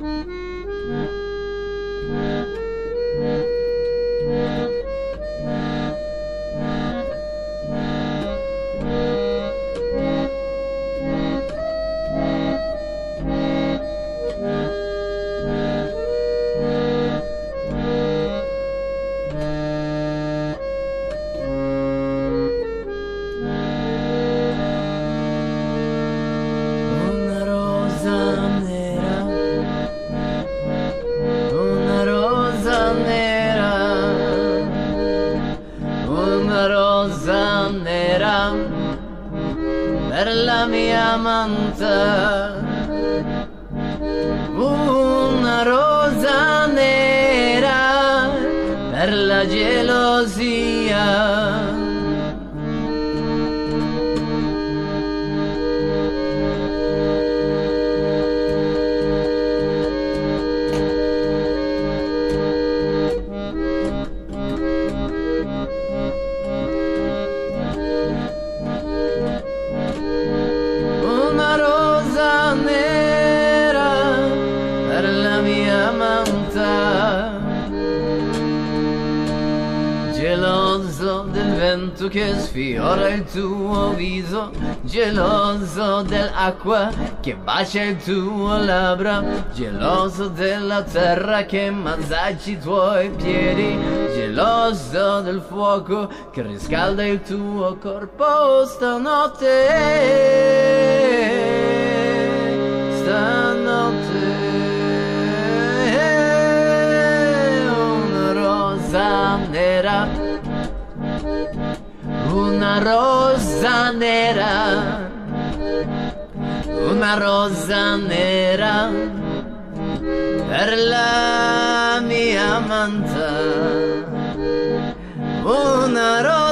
Per la mia amante, una rosa nera per la gelosia. Geloso del vento che sfiora il tuo viso, geloso dell'acqua che bacia il tuo labbra, geloso della terra che massaggia i tuoi piedi, geloso del fuoco che riscalda il tuo corpo stanotte. Stanotte. Nera, una rosa nera, una rosa nera per la mia amante, una rosa